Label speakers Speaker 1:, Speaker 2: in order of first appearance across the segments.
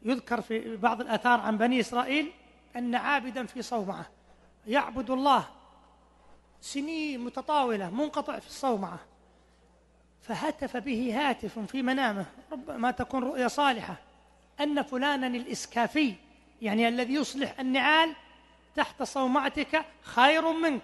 Speaker 1: يذكر في بعض الآثار عن بني إسرائيل أن عابدا في صومعة يعبد الله سنين متطاولة منقطع في الصومعة، فهتف به هاتف في منامه، ربما تكون رؤيا صالحة، أن فلانا الإسكافي، يعني الذي يصلح النعال تحت صومعتك، خير منك.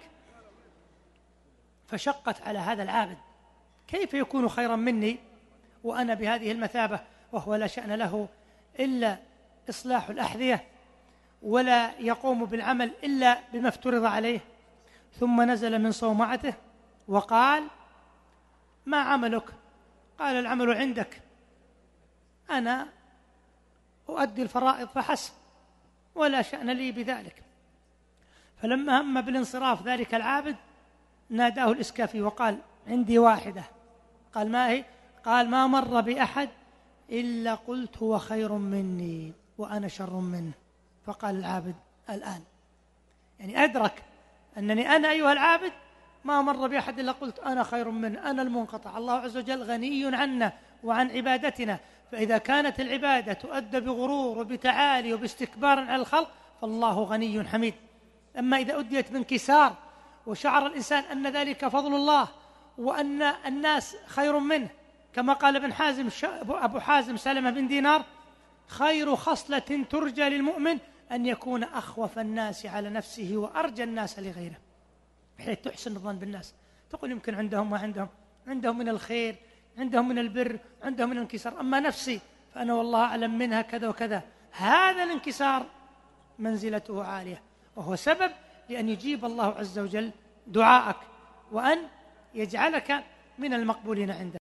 Speaker 1: فشقت على هذا العابد، كيف يكون خيرا مني وأنا بهذه المثابة، وهو لا شأن له إلا إصلاح الأحذية ولا يقوم بالعمل إلا بما افترض عليه. ثم نزل من صومعته وقال: ما عملك؟ قال: العمل عندك، أنا أؤدي الفرائض فحسب، ولا شأن لي بذلك. فلما هم بالانصراف ذلك العابد ناداه الإسكافي وقال: عندي واحدة. قال: ما هي؟ قال: ما مر بأحد إلا قلت هو خير مني وأنا شر منه. فقال العابد: الآن، يعني أدرك أنني أنا أيها العابد ما مر بأحد إلا قلت أنا خير منه، أنا المنقطع، الله عز وجل غني عنا وعن عبادتنا، فإذا كانت العبادة تؤدى بغرور وبتعالي وباستكبار على الخلق فالله غني حميد. أما إذا أديت بانكسار وشعر الإنسان أن ذلك فضل الله وأن الناس خير منه، كما قال ابن حازم أبو حازم سلمة بن دينار: خير خصلة ترجى للمؤمن أن يكون أخوف الناس على نفسه وأرجى الناس لغيره، بحيث تحسن الظن بالناس، تقول يمكن عندهم ما عندهم من الخير، عندهم من البر، عندهم من الانكسار، أما نفسي فأنا والله أعلم منها كذا وكذا. هذا الانكسار منزلته عالية، وهو سبب لأن يجيب الله عز وجل دعاءك وأن يجعلك من المقبولين عنده.